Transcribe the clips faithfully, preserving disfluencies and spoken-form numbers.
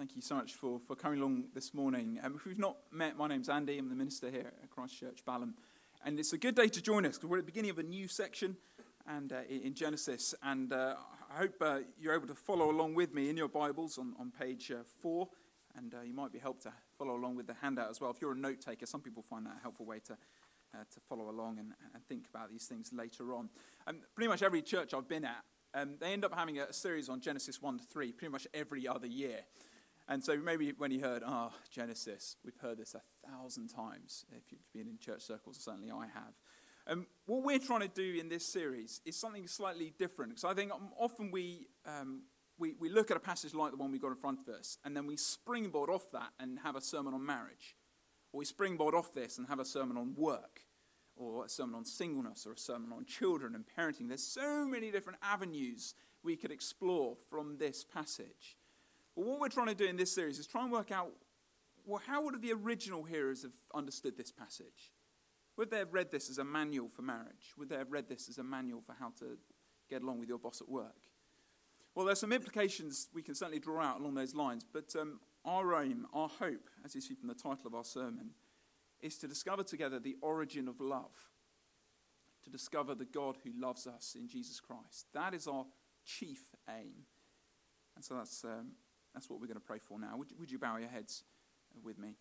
Thank you so much for, for coming along this morning. Um, if we've not met, my name's Andy. I'm the minister here at Christchurch Balham. And it's a good day to join us because we're at the beginning of a new section and uh, in Genesis. And uh, I hope uh, you're able to follow along with me in your Bibles on, on page uh, four. And uh, you might be helped to follow along with the handout as well. If you're a note taker, some people find that a helpful way to uh, to follow along and, and think about these things later on. And pretty much every church I've been at, um, they end up having a, a series on Genesis one to three pretty much every other year. And so maybe when you heard, ah, oh, Genesis, we've heard this a thousand times. If you've been in church circles, certainly I have. Um, what we're trying to do in this series is something slightly different. Because I think often we, um, we we look at a passage like the one we've got in front of us, and then we springboard off that and have a sermon on marriage. Or we springboard off this and have a sermon on work, or a sermon on singleness, or a sermon on children and parenting. There's so many different avenues we could explore from this passage. But what we're trying to do in this series is try and work out, well, how would the original hearers have understood this passage? Would they have read this as a manual for marriage? Would they have read this as a manual for how to get along with your boss at work? Well, there's some implications we can certainly draw out along those lines, but um, our aim, our hope, as you see from the title of our sermon, is to discover together the origin of love, to discover the God who loves us in Jesus Christ. That is our chief aim. And so that's... Um, That's what we're going to pray for now. Would you, would you bow your heads with me?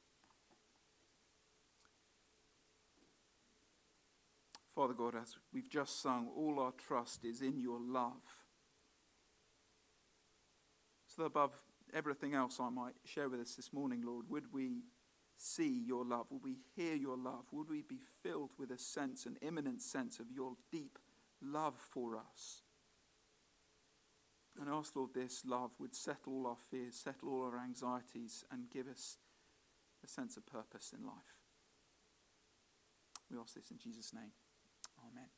Father God, as we've just sung, all our trust is in your love. So above everything else I might share with us this morning, Lord, would we see your love? Would we hear your love? Would we be filled with a sense, an imminent sense of your deep love for us? And ask, Lord, this love would settle all our fears, settle all our anxieties, and give us a sense of purpose in life. We ask this in Jesus' name. Amen.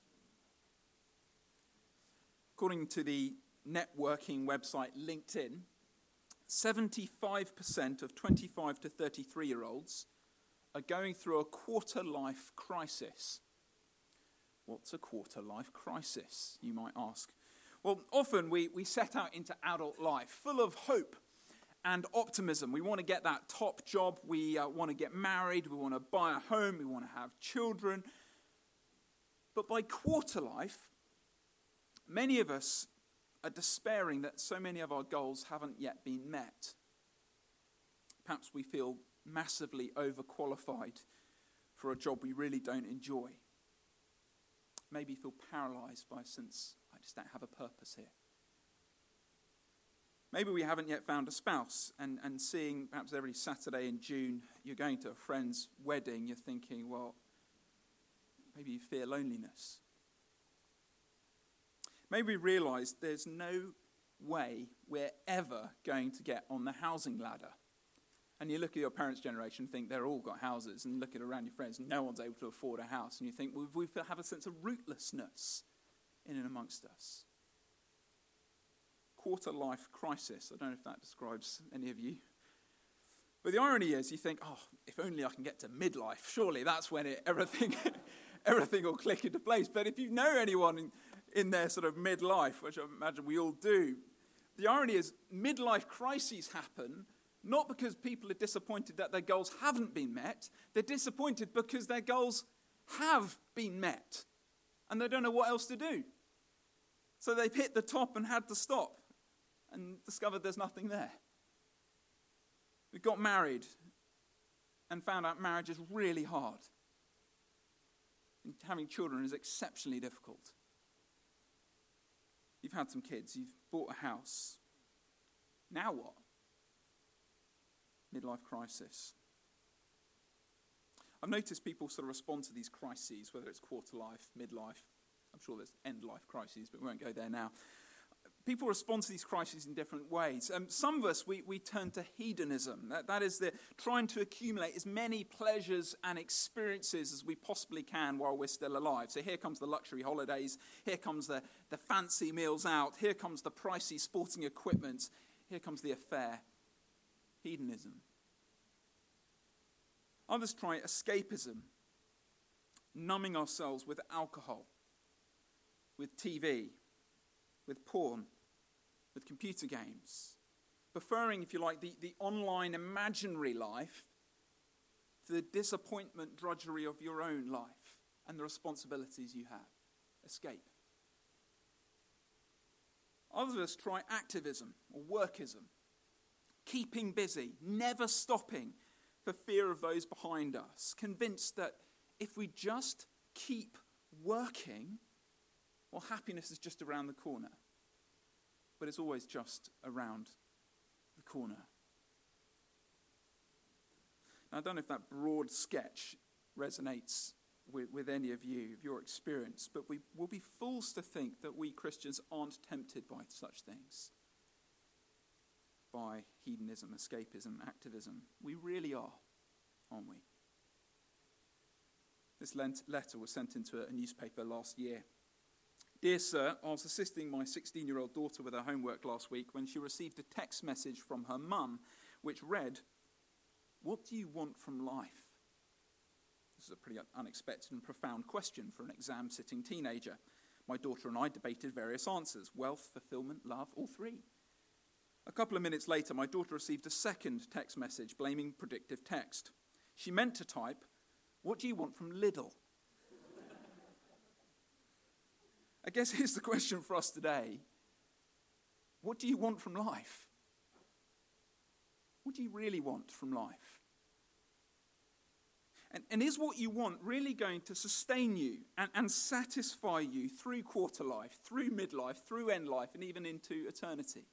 According to the networking website LinkedIn, seventy-five percent of twenty-five to thirty-three-year-olds are going through a quarter-life crisis. What's a quarter-life crisis, you might ask? Well, often we, we set out into adult life full of hope and optimism. We want to get that top job. We uh, want to get married. We want to buy a home. We want to have children. But by quarter life, many of us are despairing that so many of our goals haven't yet been met. Perhaps we feel massively overqualified for a job we really don't enjoy. Maybe feel paralyzed by a sense, I just don't have a purpose here. Maybe we haven't yet found a spouse, and, and seeing perhaps every Saturday in June you're going to a friend's wedding, you're thinking, well, maybe you fear loneliness. Maybe we realise there's no way we're ever going to get on the housing ladder. And you look at your parents' generation and think they've all got houses, and look at around your friends, no one's able to afford a house, and you think, well, we have a sense of rootlessness in and amongst us. Quarter-life crisis. I don't know if that describes any of you. But the irony is, you think, oh, if only I can get to midlife, surely that's when it, everything everything will click into place. But if you know anyone in, in their sort of midlife, which I imagine we all do, the irony is midlife crises happen not because people are disappointed that their goals haven't been met. They're disappointed because their goals have been met. And they don't know what else to do. So they've hit the top and had to stop and discovered there's nothing there. We got married and found out marriage is really hard. And having children is exceptionally difficult. You've had some kids. You've bought a house. Now what? Midlife crisis. I've noticed people sort of respond to these crises, whether it's quarter life, midlife. I'm sure there's end life crises, but we won't go there now. People respond to these crises in different ways. Um, some of us, we, we turn to hedonism. That, that is the trying to accumulate as many pleasures and experiences as we possibly can while we're still alive. So here comes the luxury holidays. Here comes the, the fancy meals out. Here comes the pricey sporting equipment. Here comes the affair. Hedonism. Others try escapism, numbing ourselves with alcohol, with T V, with porn, with computer games, preferring, if you like, the, the online imaginary life to the disappointment drudgery of your own life and the responsibilities you have. Escape. Others of us try activism or workism, keeping busy, never stopping for fear of those behind us, convinced that if we just keep working, well, happiness is just around the corner. But it's always just around the corner. Now, I don't know if that broad sketch resonates with, with any of you, of your experience, but we will be fools to think that we Christians aren't tempted by such things. By hedonism, escapism, activism. We really are, aren't we? This letter was sent into a newspaper last year. Dear sir, I was assisting my sixteen-year-old daughter with her homework last week when she received a text message from her mum which read, "What do you want from life?" This is a pretty unexpected and profound question for an exam-sitting teenager. My daughter and I debated various answers: wealth, fulfillment, love, all three. A couple of minutes later, my daughter received a second text message blaming predictive text. She meant to type, "What do you want from Lidl?" I guess here's the question for us today. What do you want from life? What do you really want from life? And, and is what you want really going to sustain you and, and satisfy you through quarter life, through midlife, through end life, and even into eternity?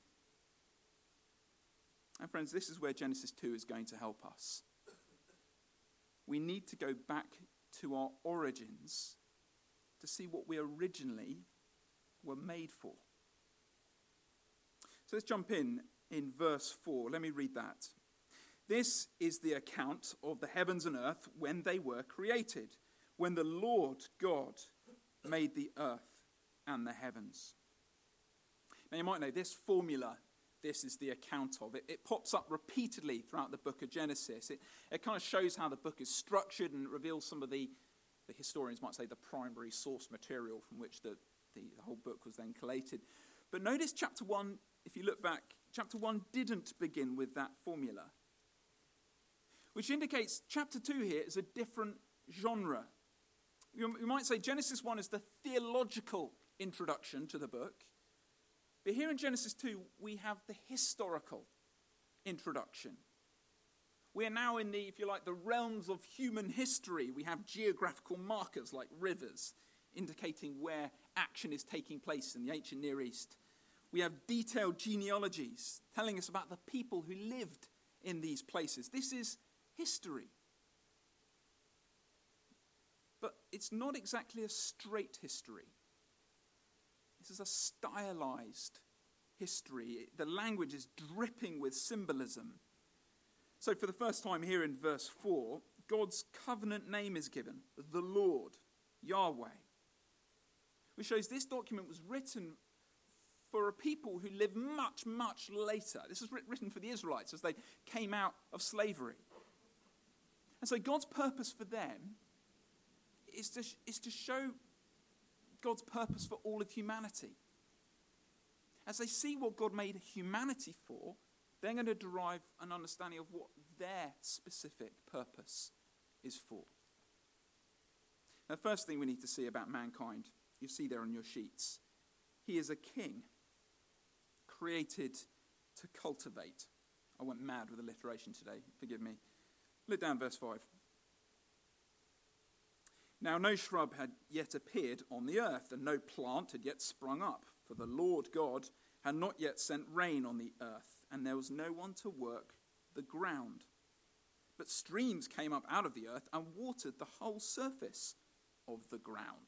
And friends, this is where Genesis two is going to help us. We need to go back to our origins to see what we originally were made for. So let's jump in in verse four. Let me read that. This is the account of the heavens and earth when they were created, when the Lord God made the earth and the heavens. Now you might know this formula, this is the account of it. It pops up repeatedly throughout the book of Genesis. It, it kind of shows how the book is structured and reveals some of the, the historians might say, the primary source material from which the, the, the whole book was then collated. But notice chapter one, if you look back, chapter one didn't begin with that formula, which indicates chapter two here is a different genre. You, you might say Genesis one is the theological introduction to the book. But here in Genesis two, we have the historical introduction. We are now in the, if you like, the realms of human history. We have geographical markers like rivers, indicating where action is taking place in the ancient Near East. We have detailed genealogies telling us about the people who lived in these places. This is history. But it's not exactly a straight history. This is a stylized history. The language is dripping with symbolism. So for the first time here in verse four, God's covenant name is given, the Lord, Yahweh, which shows this document was written for a people who lived much, much later. This was written for the Israelites as they came out of slavery. And so God's purpose for them is to, is to show God's purpose for all of humanity. As they see what God made humanity for, they're going to derive an understanding of what their specific purpose is for. Now, the first thing we need to see about mankind, you see there on your sheets, he is a king created to cultivate. I went mad with alliteration today, forgive me. Look down verse five. Now no shrub had yet appeared on the earth, and no plant had yet sprung up, for the Lord God had not yet sent rain on the earth, and there was no one to work the ground. But streams came up out of the earth and watered the whole surface of the ground.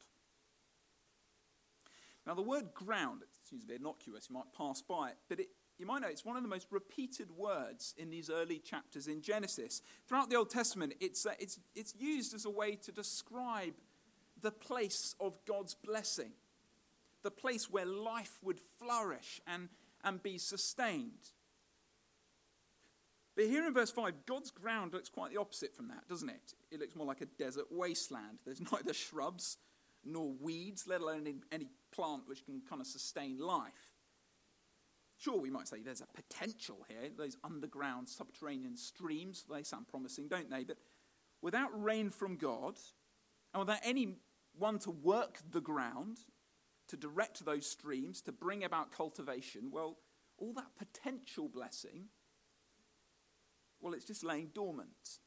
Now the word ground, it seems a bit innocuous, you might pass by it, but it, you might know it's one of the most repeated words in these early chapters in Genesis. Throughout the Old Testament, it's, uh, it's, it's used as a way to describe the place of God's blessing, the place where life would flourish and, and be sustained. But here in verse five, God's ground looks quite the opposite from that, doesn't it? It looks more like a desert wasteland. There's neither shrubs nor weeds, let alone any, any plant which can kind of sustain life. Sure, we might say there's a potential here. Those underground subterranean streams, they sound promising, don't they? But without rain from God, and without anyone to work the ground, to direct those streams, to bring about cultivation, well, all that potential blessing, well, it's just laying dormant.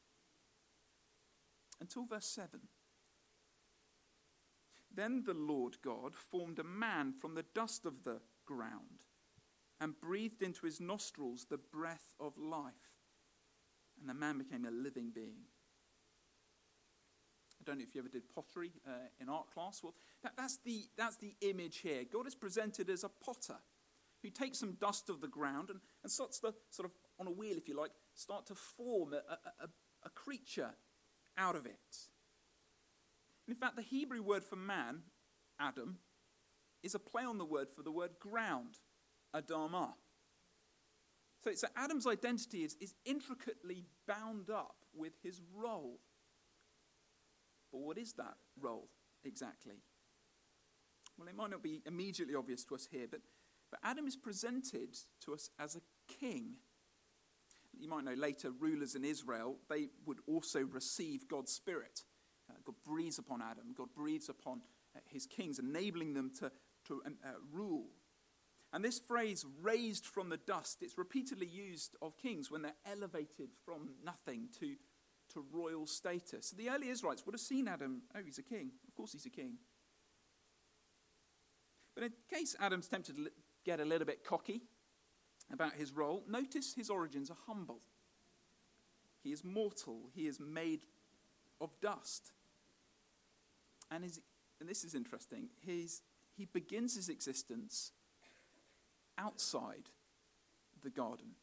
Until verse seven. Then the Lord God formed a man from the dust of the ground and breathed into his nostrils the breath of life. And the man became a living being. I don't know if you ever did pottery uh, in art class. Well, that, that's, the, that's the image here. God is presented as a potter who takes some dust of the ground and, and starts to, sort of, on a wheel, if you like, start to form a, a, a, a creature out of it. In fact, the Hebrew word for man, Adam, is a play on the word for the word ground, Adamah. So, so Adam's identity is, is intricately bound up with his role. But what is that role exactly? Well, it might not be immediately obvious to us here, but, but Adam is presented to us as a king. You might know later rulers in Israel, they would also receive God's Spirit. Uh, God breathes upon Adam. God breathes upon uh, his kings, enabling them to, to uh, rule. And this phrase, raised from the dust, it's repeatedly used of kings when they're elevated from nothing to, to royal status. So the early Israelites would have seen Adam, oh, he's a king. Of course he's a king. But in case Adam's tempted to get a little bit cocky about his role, notice his origins are humble. He is mortal. He is made of dust. And, his, and this is interesting, his, he begins his existence outside the garden.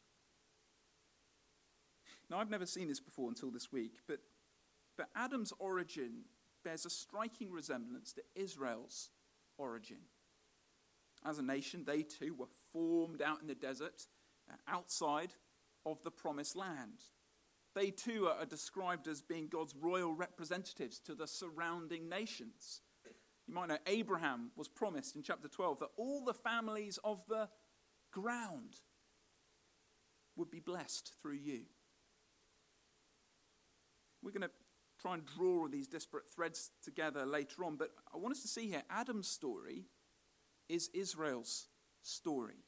Now, I've never seen this before until this week, but, but Adam's origin bears a striking resemblance to Israel's origin. As a nation, they too were formed out in the desert, uh, outside of the promised land. They too are described as being God's royal representatives to the surrounding nations. You might know Abraham was promised in chapter twelve that all the families of the ground would be blessed through you. We're going to try and draw all these disparate threads together later on, but I want us to see here Adam's story is Israel's story.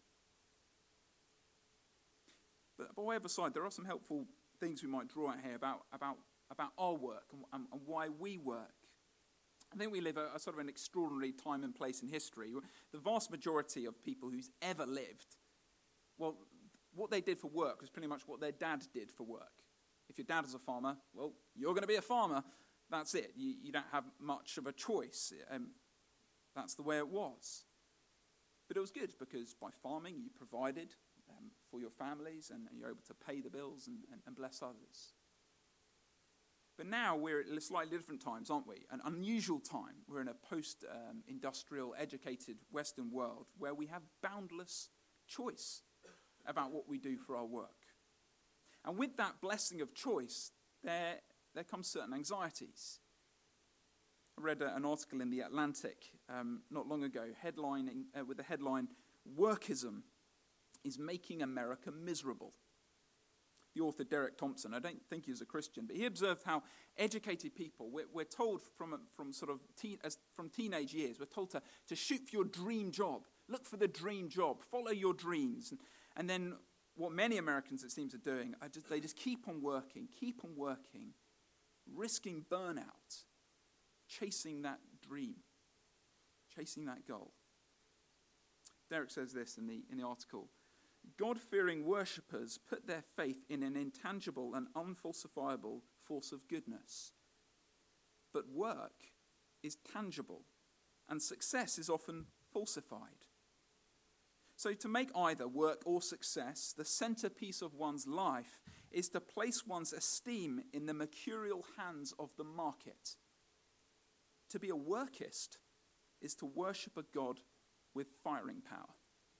But by way of aside, there are some helpful things we might draw out here about, about, about our work and, and, and why we work. I think we live a, a sort of an extraordinary time and place in history. The vast majority of people who's ever lived, well, what they did for work was pretty much what their dad did for work. If your dad is a farmer, well, you're going to be a farmer. That's it. You, you don't have much of a choice. Um, that's the way it was. But it was good because by farming you provided um, for your families and, and you're able to pay the bills and, and, and bless others. But now we're at slightly different times, aren't we? An unusual time. We're in a post-industrial, um, educated Western world where we have boundless choice about what we do for our work. And with that blessing of choice, there, there comes certain anxieties. I read uh, an article in The Atlantic um, not long ago, headlining uh, with the headline, "Workism is making America miserable." The author, Derek Thompson, I don't think he was a Christian, but he observed how educated people, we're, we're told from from sort of teen, as, from teenage years, we're told to, to shoot for your dream job, look for the dream job, follow your dreams. And, and then what many Americans, it seems, are doing, are just, they just keep on working, keep on working, risking burnout, chasing that dream, chasing that goal. Derek says this in the in the article: God-fearing worshippers put their faith in an intangible and unfalsifiable force of goodness. But work is tangible, and success is often falsified. So to make either work or success the centerpiece of one's life is to place one's esteem in the mercurial hands of the market. To be a workist is to worship a God with firing power.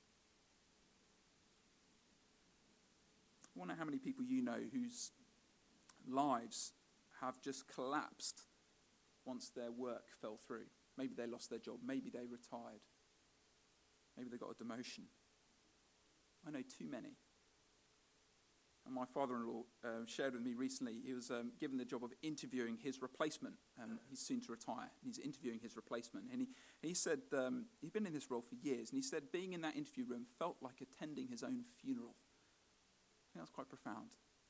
I wonder how many people you know whose lives have just collapsed once their work fell through. Maybe they lost their job, maybe they retired, maybe they got a demotion. I know too many. And my father-in-law uh, shared with me recently, he was um, given the job of interviewing his replacement. Um, he's soon to retire. He's interviewing his replacement. And he, he said, um, he'd been in this role for years, and he said being in that interview room felt like attending his own funeral. I think that's quite profound.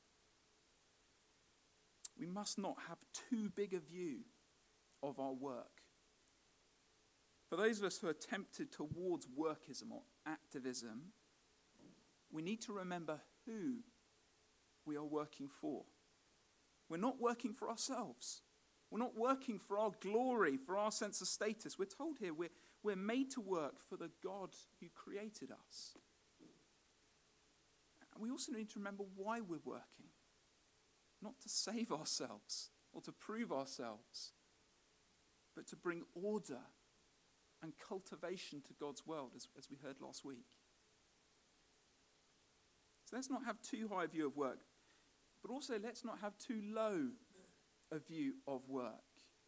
We must not have too big a view of our work. For those of us who are tempted towards workism or activism, we need to remember who we are working for. We're not working for ourselves. We're not working for our glory, for our sense of status. We're told here we're, we're made to work for the God who created us. And we also need to remember why we're working. Not to save ourselves or to prove ourselves, but to bring order and cultivation to God's world, as, as we heard last week. So let's not have too high a view of work, but also let's not have too low a view of work.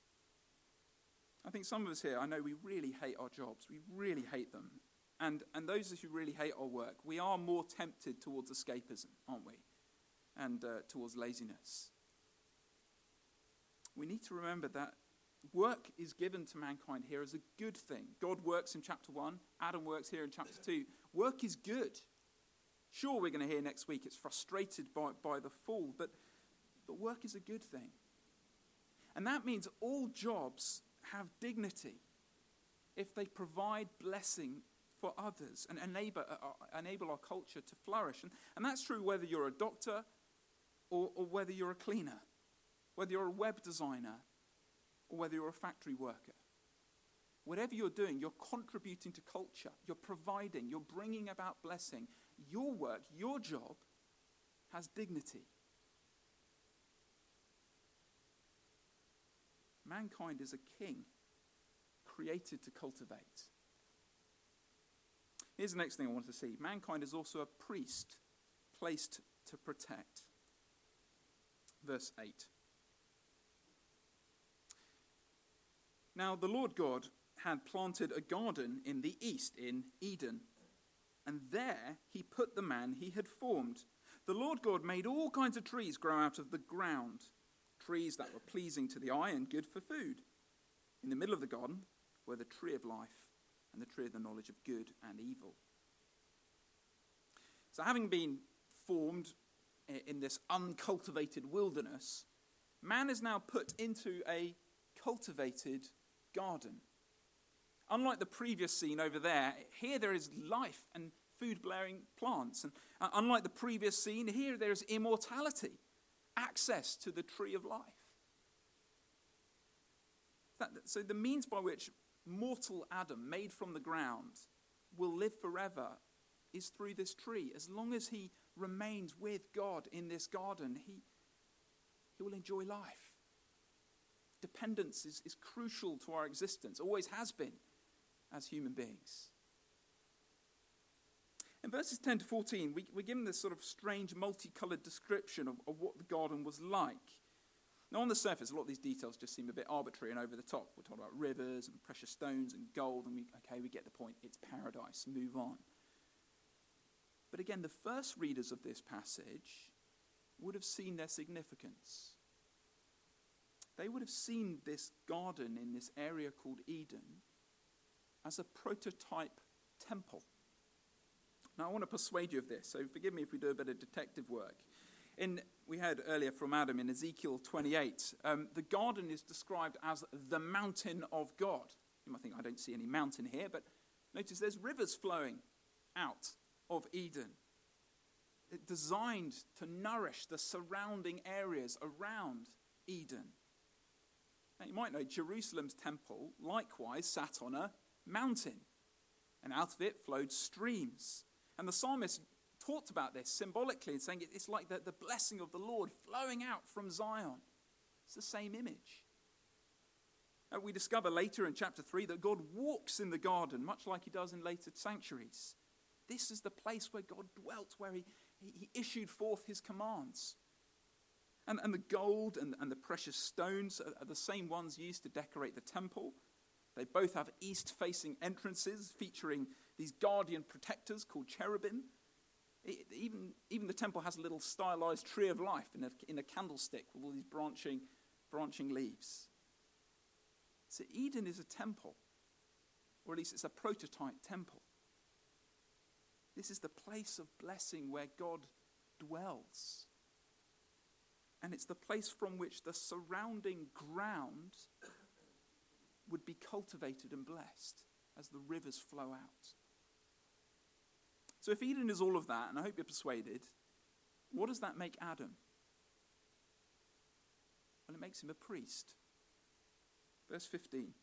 I think some of us here, I know we really hate our jobs. We really hate them. And, and those of us who really hate our work, we are more tempted towards escapism, aren't we? And uh, towards laziness. We need to remember that work is given to mankind here as a good thing. God works in chapter one. Adam works here in chapter two. Work is good. Sure, we're going to hear next week it's frustrated by, by the fall, but, but work is a good thing. And that means all jobs have dignity if they provide blessing for others and enable, uh, enable our culture to flourish. And, and that's true whether you're a doctor or, or whether you're a cleaner, whether you're a web designer or whether you're a factory worker. Whatever you're doing, you're contributing to culture, you're providing, you're bringing about blessing. Your work, your job, has dignity. Mankind is a king created to cultivate. Here's the next thing I want to see. Mankind is also a priest placed to protect. Verse eight. Now the Lord God had planted a garden in the east, in Eden, and there he put the man he had formed. The Lord God made all kinds of trees grow out of the ground, trees that were pleasing to the eye and good for food. In the middle of the garden were the tree of life and the tree of the knowledge of good and evil. So having been formed in this uncultivated wilderness, man is now put into a cultivated garden. Unlike the previous scene over there, here there is life and food-bearing plants. And uh, unlike the previous scene, here there is immortality, access to the tree of life. That, so the means by which mortal Adam, made from the ground, will live forever is through this tree. As long as he remains with God in this garden, he, he will enjoy life. Dependence is, is crucial to our existence, always has been as human beings. In verses ten to fourteen, we, we're given this sort of strange multicolored description of, of what the garden was like. Now, on the surface, a lot of these details just seem a bit arbitrary and over the top. We're talking about rivers and precious stones and gold, and we, okay, we get the point. It's paradise. Move on. But again, the first readers of this passage would have seen their significance. They would have seen this garden in this area called Eden as a prototype temple. Now, I want to persuade you of this, so forgive me if we do a bit of detective work. In, we heard earlier from Adam in Ezekiel twenty-eight, um, the garden is described as the mountain of God. You might think, I don't see any mountain here, but notice there's rivers flowing out of Eden, designed to nourish the surrounding areas around Eden. Now, you might know Jerusalem's temple likewise sat on a mountain, and out of it flowed streams. And the psalmist talked about this symbolically and saying it's like the, the blessing of the Lord flowing out from Zion. It's the same image. And we discover later in chapter three that God walks in the garden, much like he does in later sanctuaries. This is the place where God dwelt, where he, he, he issued forth his commands. And, and the gold and, and the precious stones are, are the same ones used to decorate the temple. They both have east-facing entrances featuring these guardian protectors called cherubim. It, even, even the temple has a little stylized tree of life in a, in a candlestick with all these branching, branching leaves. So Eden is a temple, or at least it's a prototype temple. This is the place of blessing where God dwells. And it's the place from which the surrounding ground would be cultivated and blessed as the rivers flow out. So if Eden is all of that, and I hope you're persuaded, what does that make Adam? Well, it makes him a priest. Verse fifteen.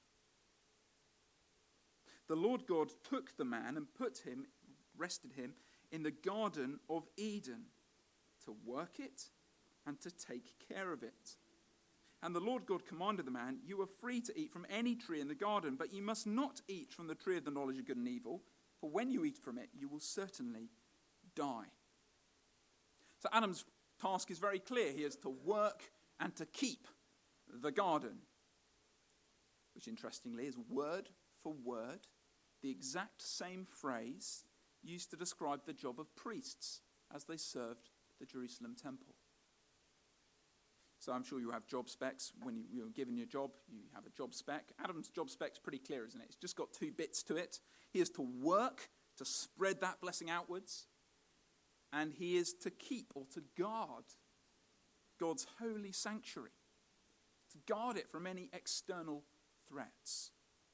The Lord God took the man and put him, rested him, in the Garden of Eden to work it and to take care of it. And the Lord God commanded the man, you are free to eat from any tree in the garden, but you must not eat from the tree of the knowledge of good and evil, for when you eat from it, you will certainly die. So Adam's task is very clear. He is to work and to keep the garden, which interestingly is word for word the exact same phrase used to describe the job of priests as they served the Jerusalem temple. So I'm sure you have job specs. When you, you're given your job, you have a job spec. Adam's job spec's pretty clear, isn't it? It's just got two bits to it. He is to work to spread that blessing outwards, and he is to keep or to guard God's holy sanctuary, to guard it from any external threats.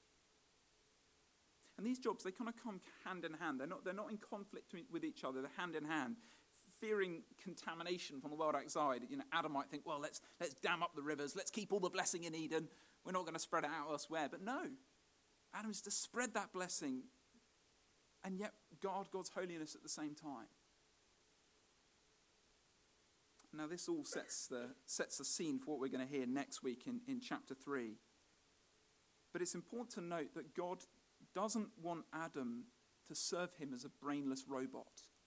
And these jobs, they kind of come hand in hand. They're not, they're not in conflict with each other. They're hand in hand. Fearing contamination from the world outside, you know, Adam might think, well, let's let's dam up the rivers. Let's keep all the blessing in Eden. We're not going to spread it out elsewhere. But no, Adam is to spread that blessing and yet guard God's holiness at the same time. Now, this all sets the sets the scene for what we're going to hear next week in, in chapter three. But it's important to note that God doesn't want Adam to serve him as a brainless robot.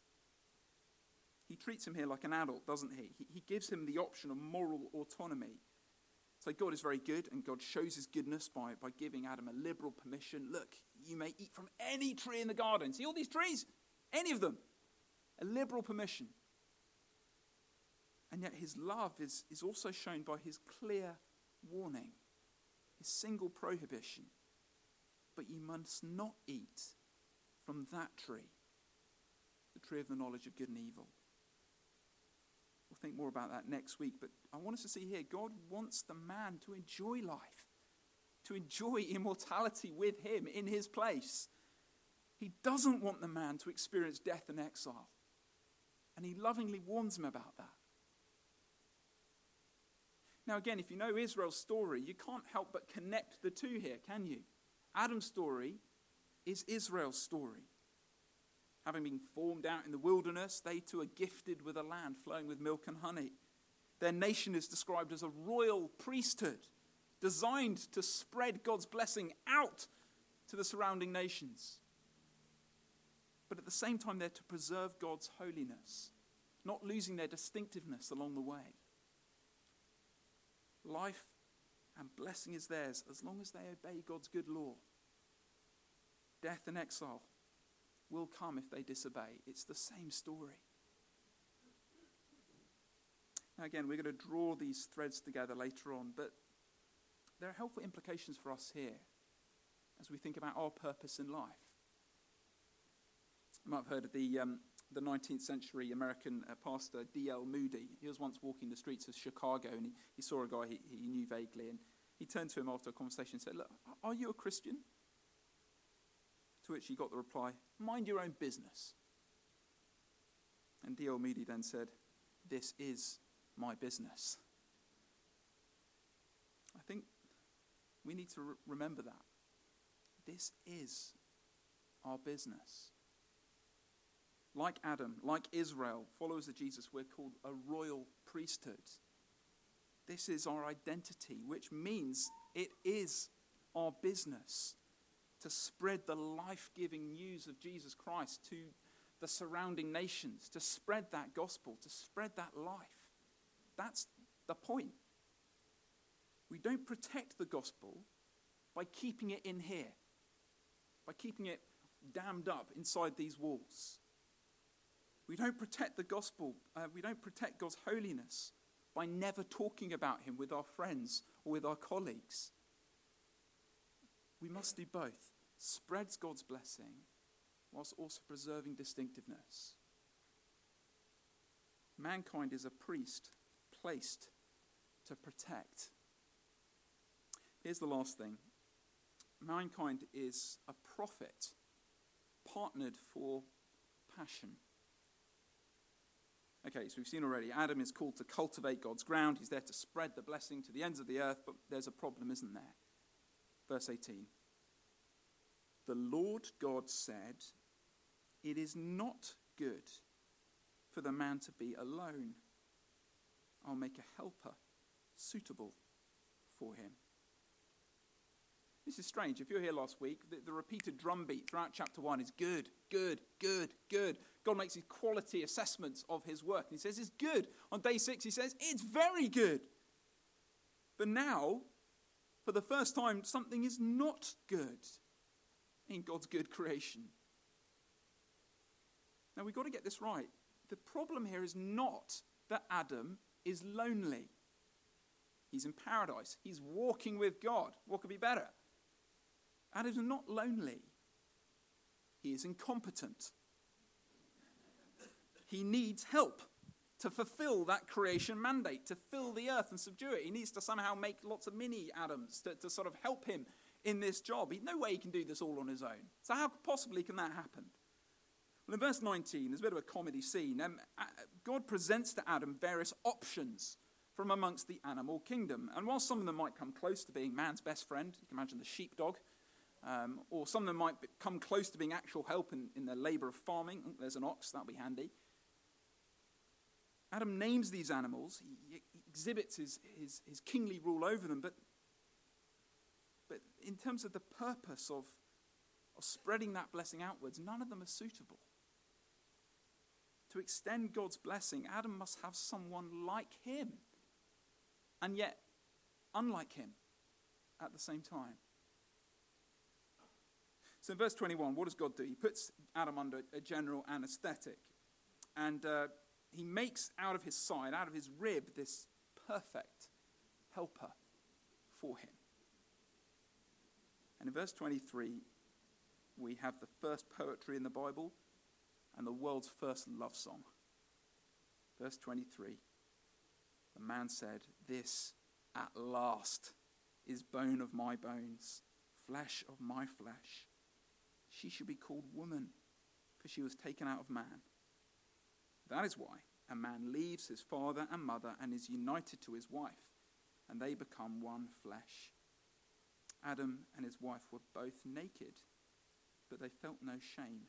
He treats him here like an adult, doesn't he? he? He gives him the option of moral autonomy. So God is very good, and God shows his goodness by, by giving Adam a liberal permission. Look, you may eat from any tree in the garden. See all these trees? Any of them. A liberal permission. And yet his love is, is also shown by his clear warning, his single prohibition. But you must not eat from that tree, the tree of the knowledge of good and evil. We'll think more about that next week, but I want us to see here, God wants the man to enjoy life, to enjoy immortality with him in his place. He doesn't want the man to experience death and exile, and he lovingly warns him about that. Now again, if you know Israel's story, you can't help but connect the two here, can you? Adam's story is Israel's story. Having been formed out in the wilderness, they too are gifted with a land flowing with milk and honey. Their nation is described as a royal priesthood, designed to spread God's blessing out to the surrounding nations. But at the same time, they're to preserve God's holiness, not losing their distinctiveness along the way. Life and blessing is theirs as long as they obey God's good law. Death and exile will come if they disobey. It's the same story. Now again, we're going to draw these threads together later on, but there are helpful implications for us here as we think about our purpose in life. You might have heard of the, um, the nineteenth century American uh, pastor D L Moody. He was once walking the streets of Chicago, and he, he saw a guy he, he knew vaguely, and he turned to him after a conversation and said, "Look, are you a Christian?" To which he got the reply, "Mind your own business." And D L Moody then said, "This is my business." I think we need to re- remember that. This is our business. Like Adam, like Israel, followers of Jesus, we're called a royal priesthood. This is our identity, which means it is our business to spread the life-giving news of Jesus Christ to the surrounding nations, to spread that gospel, to spread that life. That's the point. We don't protect the gospel by keeping it in here, by keeping it dammed up inside these walls. We don't protect the gospel. Uh, we don't protect God's holiness by never talking about him with our friends or with our colleagues. We must do both. Spreads God's blessing whilst also preserving distinctiveness. Mankind is a priest placed to protect. Here's the last thing. Mankind is a prophet partnered for passion. Okay, so we've seen already, Adam is called to cultivate God's ground. He's there to spread the blessing to the ends of the earth, but there's a problem, isn't there? Verse eighteen. The Lord God said, "It is not good for the man to be alone. I'll make a helper suitable for him." This is strange. If you were here last week, the, the repeated drumbeat throughout chapter one is good, good, good, good. God makes these quality assessments of his work. And he says it's good. On day six, he says it's very good. But now, for the first time, something is not good in God's good creation. Now, we've got to get this right. The problem here is not that Adam is lonely. He's in paradise. He's walking with God. What could be better? Adam's not lonely. He is incompetent. He needs help to fulfill that creation mandate, to fill the earth and subdue it. He needs to somehow make lots of mini Adams to, to sort of help him in this job. He, no way he can do this all on his own. So how possibly can that happen? Well, in verse nineteen, there's a bit of a comedy scene. Um, God presents to Adam various options from amongst the animal kingdom. And while some of them might come close to being man's best friend, you can imagine the sheepdog, um, or some of them might be, come close to being actual help in, in the labour of farming. Oh, there's an ox, that'll be handy. Adam names these animals. He, he exhibits his, his, his kingly rule over them. But, but in terms of the purpose of, of spreading that blessing outwards, none of them are suitable. To extend God's blessing, Adam must have someone like him, and yet unlike him at the same time. So in verse twenty-one, what does God do? He puts Adam under a general anesthetic, and uh, he makes out of his side, out of his rib, this perfect helper for him. And in verse twenty-three, we have the first poetry in the Bible and the world's first love song. Verse twenty-three, the man said, "This at last is bone of my bones, flesh of my flesh. She should be called woman, for she was taken out of man. That is why a man leaves his father and mother and is united to his wife, and they become one flesh." Adam and his wife were both naked, but they felt no shame.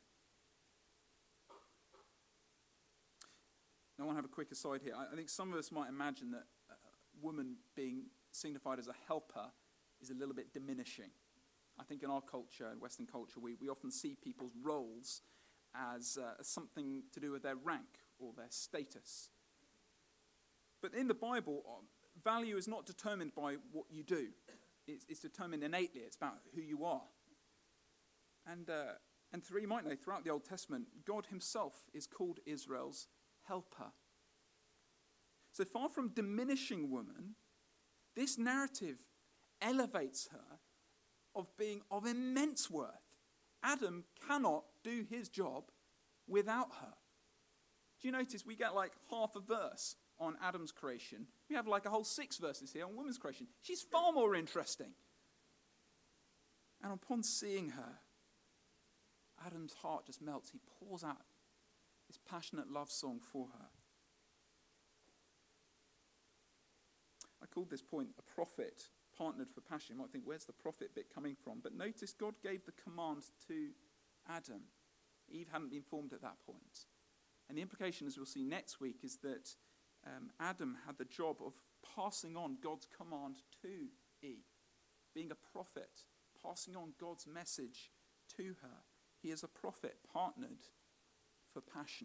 Now I want to have a quick aside here. I think some of us might imagine that a woman being signified as a helper is a little bit diminishing. I think in our culture, in Western culture, we, we often see people's roles as, uh, as something to do with their rank or their status. But in the Bible, value is not determined by what you do. It's, it's determined innately. It's about who you are. And, uh, and three, you might know, throughout the Old Testament, God himself is called Israel's helper. So far from diminishing woman, this narrative elevates her of being of immense worth. Adam cannot do his job without her. Do you notice we get like half a verse on Adam's creation? We have like a whole six verses here on woman's creation. She's far more interesting. And upon seeing her, Adam's heart just melts. He pours out this passionate love song for her. I called this point a prophet partnered for passion. You might think, where's the prophet bit coming from? But notice God gave the command to Adam. Eve hadn't been formed at that point. And the implication, as we'll see next week, is that um, Adam had the job of passing on God's command to Eve, being a prophet, passing on God's message to her. He is a prophet partnered for passion.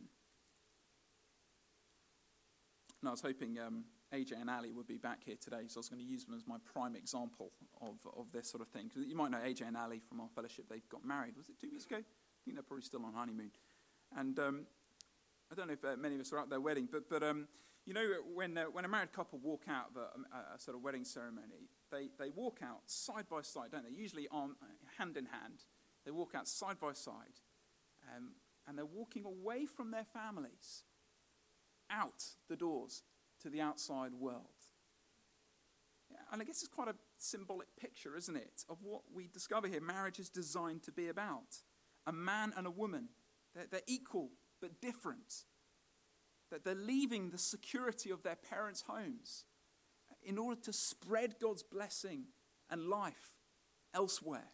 And I was hoping um, A J and Ali would be back here today, so I was going to use them as my prime example of, of this sort of thing. Because you might know A J and Ali from our fellowship. They got married. Was it two weeks ago? I think they're probably still on honeymoon. And um, I don't know if uh, many of us are at their wedding, but but um, you know when uh, when a married couple walk out of a, a sort of wedding ceremony, they they walk out side by side, don't they? Usually on hand in hand. They walk out side by side, um, and they're walking away from their families, out the doors to the outside world. Yeah, and I guess it's quite a symbolic picture, isn't it, of what we discover here marriage is designed to be about. A man and a woman, they're, they're equal but different. That they're leaving the security of their parents' homes in order to spread God's blessing and life elsewhere.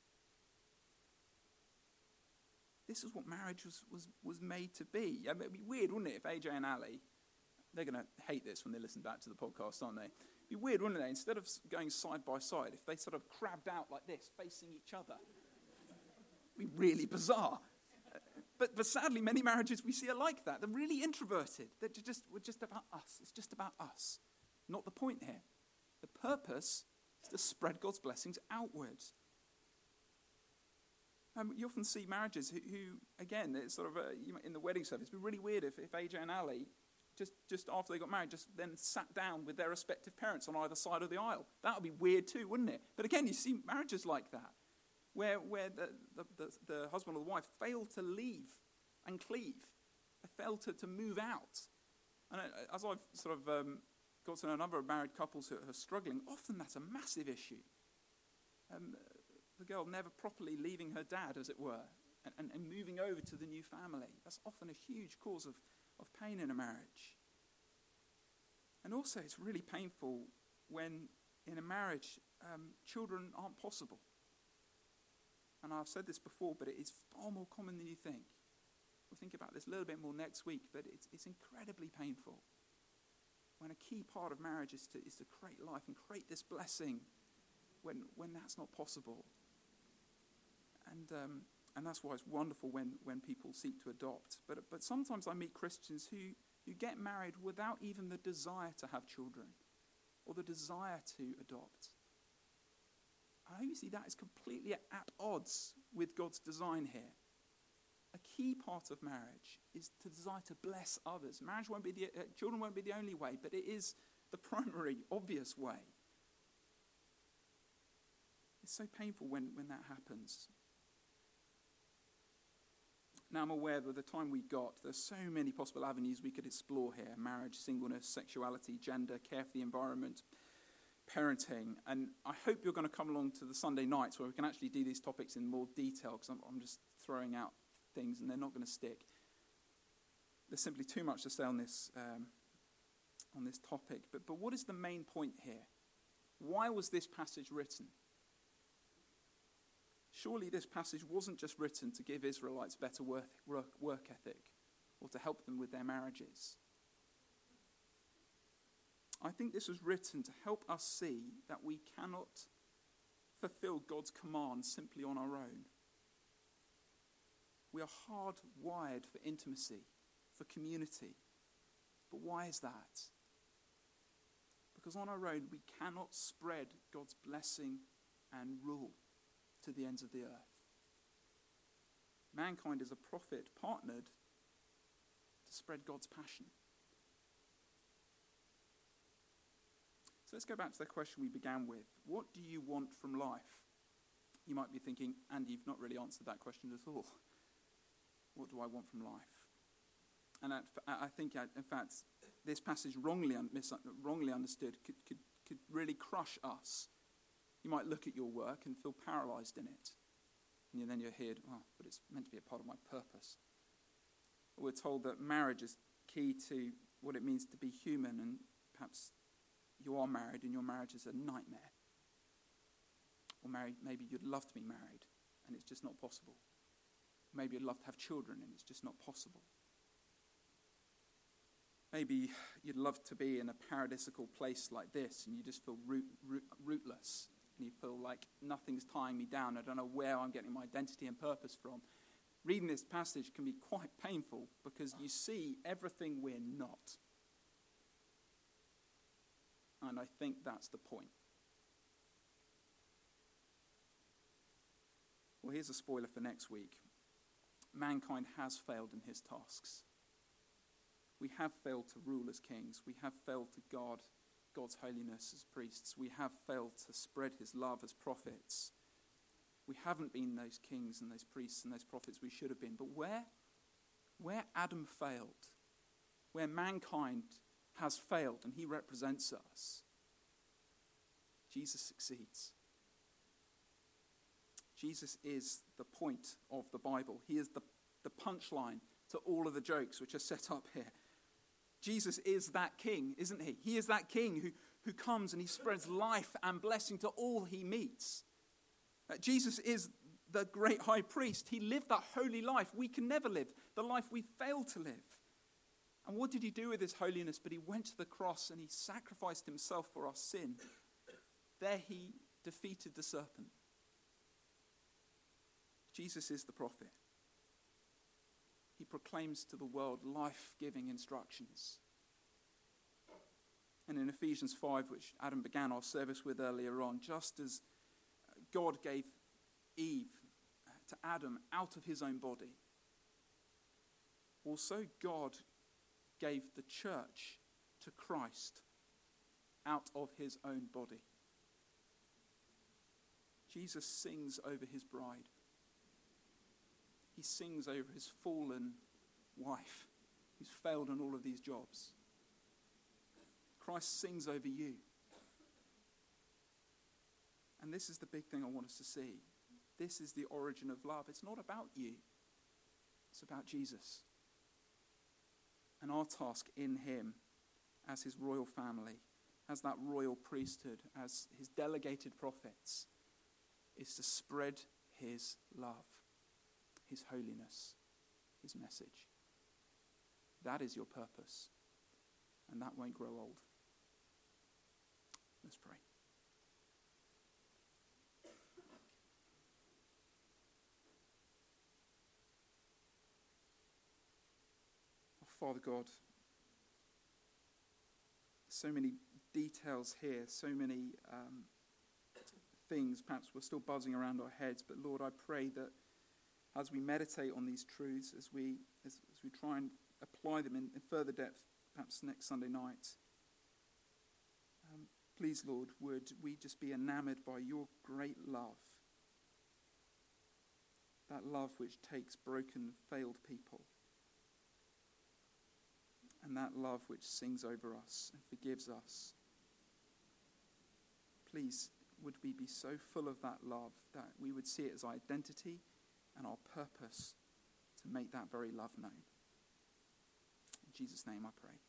This is what marriage was, was, was made to be. I mean, it'd be weird, wouldn't it, if A J and Ali, they're going to hate this when they listen back to the podcast, aren't they? It'd be weird, wouldn't it, instead of going side by side, if they sort of crabbed out like this, facing each other. It'd be really bizarre. But, but sadly, many marriages we see are like that. They're really introverted. They're just, we're just about us. It's just about us. Not the point here. The purpose is to spread God's blessings outwards. Um, you often see marriages who, who again, it's sort of a, you know, in the wedding service. It'd be really weird if, if A J and Ali, just, just after they got married, just then sat down with their respective parents on either side of the aisle. That would be weird too, wouldn't it? But again, you see marriages like that. Where where the, the, the, the husband or the wife fail to leave and cleave. They fail to, to move out. And as I've sort of um, got to know a number of married couples who are struggling, often that's a massive issue. Um, the girl never properly leaving her dad, as it were, and, and, and moving over to the new family. That's often a huge cause of, of pain in a marriage. And also it's really painful when in a marriage um, children aren't possible. And I've said this before, but it is far more common than you think. We'll think about this a little bit more next week, but it's, it's incredibly painful when a key part of marriage is to, is to create life and create this blessing when, when that's not possible. And um, and that's why it's wonderful when, when people seek to adopt. But, but sometimes I meet Christians who, who get married without even the desire to have children or the desire to adopt. I you see that is completely at odds with God's design here. A key part of marriage is to desire to bless others. Marriage won't be the uh, children won't be the only way, but it is the primary, obvious way. It's so painful when, when that happens. Now I'm aware that with the time we got, there's so many possible avenues we could explore here: marriage, singleness, sexuality, gender, care for the environment, parenting. And I hope you're going to come along to the Sunday nights where we can actually do these topics in more detail, because I'm, I'm just throwing out things and they're not going to stick. There's simply too much to say on this um, on this topic. But, but what is the main point here? Why was this passage written? Surely this passage wasn't just written to give Israelites better work, work, work ethic or to help them with their marriages. I think this was written to help us see that we cannot fulfill God's command simply on our own. We are hardwired for intimacy, for community. But why is that? Because on our own we cannot spread God's blessing and rule to the ends of the earth. Mankind is a prophet partnered to spread God's passion. So let's go back to the question we began with. What do you want from life? You might be thinking, Andy, you've not really answered that question at all. What do I want from life? And I think, in fact, this passage wrongly, wrongly understood could, could, could really crush us. You might look at your work and feel paralyzed in it. And then you're here, oh, but it's meant to be a part of my purpose. We're told that marriage is key to what it means to be human, and perhaps you are married and your marriage is a nightmare. Or married, maybe you'd love to be married and it's just not possible. Maybe you'd love to have children and it's just not possible. Maybe you'd love to be in a paradisical place like this and you just feel root, root, rootless. And you feel like nothing's tying me down. I don't know where I'm getting my identity and purpose from. Reading this passage can be quite painful because you see everything we're not. And I think that's the point. Well, here's a spoiler for next week. Mankind has failed in his tasks. We have failed to rule as kings. We have failed to guard God's holiness as priests. We have failed to spread his love as prophets. We haven't been those kings and those priests and those prophets we should have been. But where, where Adam failed, where mankind has failed and he represents us, Jesus succeeds. Jesus is the point of the Bible. He is the, the punchline to all of the jokes which are set up here. Jesus is that king, isn't he? He is that king who, who comes and he spreads life and blessing to all he meets. Uh, Jesus is the great high priest. He lived that holy life we can never live, the life we fail to live. And what did he do with his holiness? But he went to the cross and he sacrificed himself for our sin. There he defeated the serpent. Jesus is the prophet. He proclaims to the world life-giving instructions. And in Ephesians five, which Adam began our service with earlier on, just as God gave Eve to Adam out of his own body, also God gave the church to Christ out of his own body. Jesus sings over his bride. He sings over his fallen wife who's failed on all of these jobs. Christ sings over you. And this is the big thing I want us to see. This is the origin of love. It's not about you. It's about Jesus. And our task in him as his royal family, as that royal priesthood, as his delegated prophets, is to spread his love, his holiness, his message. That is your purpose, and that won't grow old. Let's pray. Oh, Father God, so many details here, so many um, things perhaps we're still buzzing around our heads, but Lord, I pray that as we meditate on these truths, as we as, as we try and apply them in, in further depth, perhaps next Sunday night, um, please, Lord, would we just be enamored by your great love, that love which takes broken, failed people, and that love which sings over us and forgives us. Please, would we be so full of that love that we would see it as identity and our purpose to make that very love known. In Jesus' name I pray.